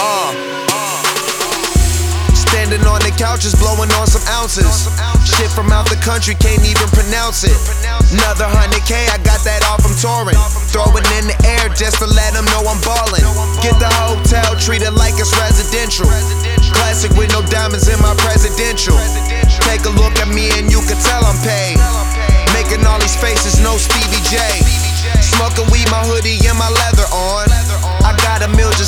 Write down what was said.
Standing on the couches, blowing on some ounces. Shit from out the country, can't even pronounce it. Another 100K, I got that all from touring. Throw it in the air just to let them know I'm ballin'. Get the hotel, treat it like it's residential.